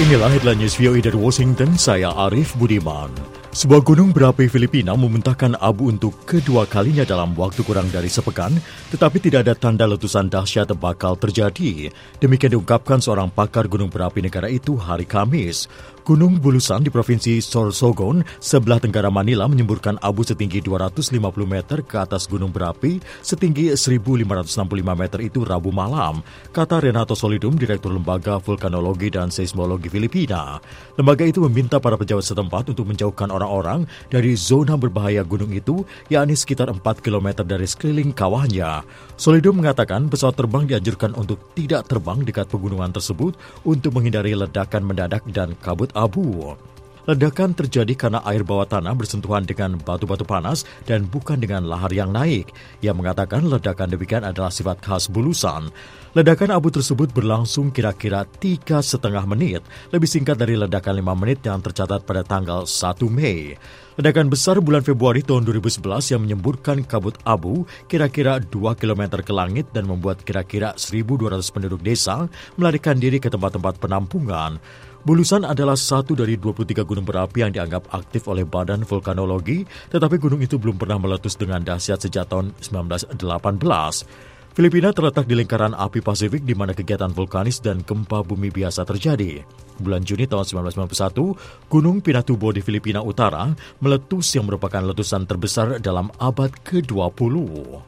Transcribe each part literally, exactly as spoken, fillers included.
Inilah headline news V O A dari Washington, saya Arif Budiman. Sebuah gunung berapi Filipina memuntahkan abu untuk kedua kalinya dalam waktu kurang dari sepekan, tetapi tidak ada tanda letusan dahsyat bakal terjadi. Demikian diungkapkan seorang pakar gunung berapi negara itu hari Kamis. Gunung Bulusan di Provinsi Sorsogon, sebelah tenggara Manila, menyemburkan abu setinggi dua ratus lima puluh meter ke atas gunung berapi setinggi seribu lima ratus enam puluh lima meter itu Rabu malam, kata Renato Solidum, Direktur Lembaga Vulkanologi dan Seismologi Filipina. Lembaga itu meminta para pejabat setempat untuk menjauhkan orang-orang dari zona berbahaya gunung itu, yakni sekitar empat kilometer dari sekeliling kawahnya. Solidum mengatakan pesawat terbang dianjurkan untuk tidak terbang dekat pegunungan tersebut untuk menghindari ledakan mendadak dan kabut abu. Ledakan terjadi karena air bawah tanah bersentuhan dengan batu-batu panas dan bukan dengan lahar yang naik. Ia mengatakan ledakan demikian adalah sifat khas Bulusan. Ledakan abu tersebut berlangsung kira-kira tiga setengah menit, lebih singkat dari ledakan lima menit yang tercatat pada tanggal satu Mei. Ledakan besar bulan Februari tahun dua ribu sebelas yang menyemburkan kabut abu kira-kira dua kilometer ke langit dan membuat kira-kira seribu dua ratus penduduk desa melarikan diri ke tempat-tempat penampungan. Bulusan adalah satu dari dua puluh tiga gunung berapi yang dianggap aktif oleh Badan Vulkanologi, tetapi gunung itu belum pernah meletus dengan dahsyat sejak tahun sembilan belas delapan belas. Filipina terletak di lingkaran api Pasifik di mana kegiatan vulkanis dan gempa bumi biasa terjadi. Bulan Juni tahun sembilan belas sembilan puluh satu, Gunung Pinatubo di Filipina Utara meletus yang merupakan letusan terbesar dalam abad ke dua puluh.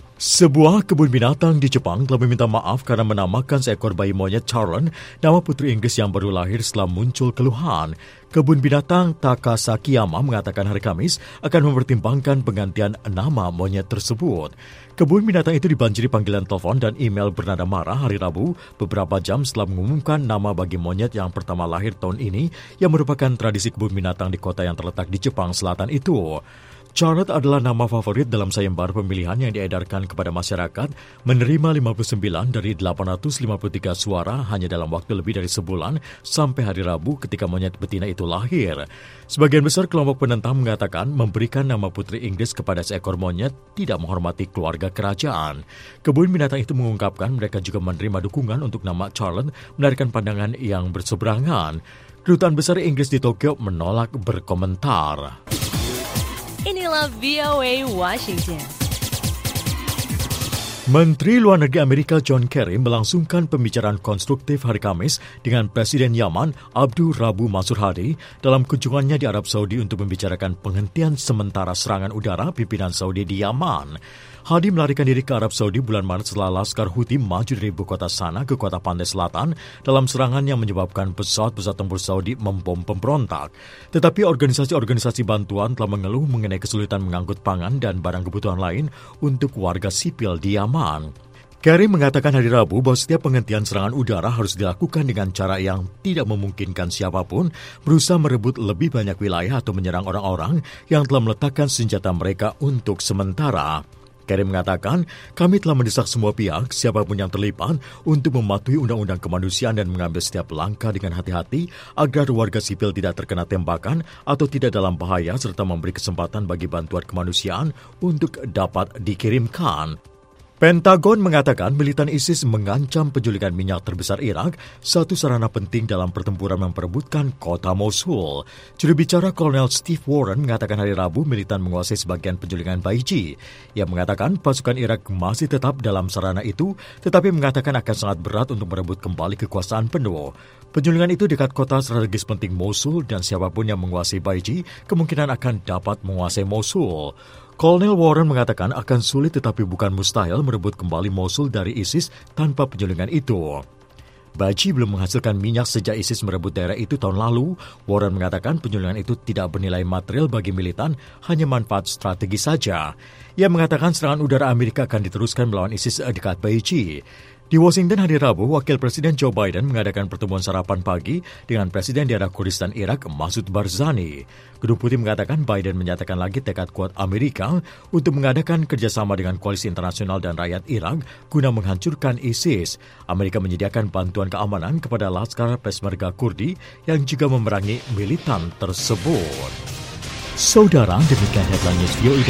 Sebuah kebun binatang di Jepang telah meminta maaf karena menamakan seekor bayi monyet Charlon, nama putri Inggris yang baru lahir setelah muncul keluhan. Kebun binatang Takasakiyama mengatakan hari Kamis akan mempertimbangkan penggantian nama monyet tersebut. Kebun binatang itu dibanjiri panggilan telepon dan email bernada marah hari Rabu, beberapa jam setelah mengumumkan nama bagi monyet yang pertama lahir tahun ini, yang merupakan tradisi kebun binatang di kota yang terletak di Jepang Selatan itu. Charlotte adalah nama favorit dalam sayembara pemilihan yang diedarkan kepada masyarakat, menerima lima puluh sembilan dari delapan ratus lima puluh tiga suara hanya dalam waktu lebih dari sebulan sampai hari Rabu ketika monyet betina itu lahir. Sebagian besar kelompok penentang mengatakan memberikan nama putri Inggris kepada seekor monyet tidak menghormati keluarga kerajaan. Kebun binatang itu mengungkapkan mereka juga menerima dukungan untuk nama Charlotte melarikan pandangan yang berseberangan. Kedutaan besar Inggris di Tokyo menolak berkomentar. Inilah V O A Washington. Menteri Luar Negeri Amerika John Kerry melangsungkan pembicaraan konstruktif hari Kamis dengan Presiden Yaman Abdul Rabu Mansur Hadi dalam kunjungannya di Arab Saudi untuk membicarakan penghentian sementara serangan udara pimpinan Saudi di Yaman. Hadi melarikan diri ke Arab Saudi bulan Maret setelah Laskar Houthi maju dari ibu kota Sana ke kota pantai selatan dalam serangan yang menyebabkan pesawat-pesawat tempur Saudi membom pemberontak. Tetapi organisasi-organisasi bantuan telah mengeluh mengenai kesulitan mengangkut pangan dan barang kebutuhan lain untuk warga sipil di Yaman. Kerry mengatakan hari Rabu bahwa setiap penghentian serangan udara harus dilakukan dengan cara yang tidak memungkinkan siapapun berusaha merebut lebih banyak wilayah atau menyerang orang-orang yang telah meletakkan senjata mereka untuk sementara. Kerry mengatakan, kami telah mendesak semua pihak, siapapun yang terlibat, untuk mematuhi undang-undang kemanusiaan dan mengambil setiap langkah dengan hati-hati agar warga sipil tidak terkena tembakan atau tidak dalam bahaya serta memberi kesempatan bagi bantuan kemanusiaan untuk dapat dikirimkan. Pentagon mengatakan militan ISIS mengancam penculikan minyak terbesar Irak, satu sarana penting dalam pertempuran memperebutkan kota Mosul. Juru bicara Kolonel Steve Warren mengatakan hari Rabu militan menguasai sebagian penculikan Baiji. Ia mengatakan pasukan Irak masih tetap dalam sarana itu, tetapi mengatakan akan sangat berat untuk merebut kembali kekuasaan penuh. Penculikan itu dekat kota strategis penting Mosul dan siapapun yang menguasai Baiji kemungkinan akan dapat menguasai Mosul. Kolonel Warren mengatakan akan sulit tetapi bukan mustahil merebut kembali Mosul dari ISIS tanpa penculikan itu. Baiji belum menghasilkan minyak sejak ISIS merebut daerah itu tahun lalu. Warren mengatakan penculikan itu tidak bernilai material bagi militan, hanya manfaat strategis saja. Ia mengatakan serangan udara Amerika akan diteruskan melawan ISIS dekat Baiji. Di Washington hari Rabu, Wakil Presiden Joe Biden mengadakan pertemuan sarapan pagi dengan Presiden daerah Kurdistan Irak, Masoud Barzani. Gedung Putih mengatakan Biden menyatakan lagi tekad kuat Amerika untuk mengadakan kerjasama dengan koalisi internasional dan rakyat Irak guna menghancurkan ISIS. Amerika menyediakan bantuan keamanan kepada Laskar Peshmerga Kurdi yang juga memerangi militan tersebut. Saudara, demikian headline news V O A.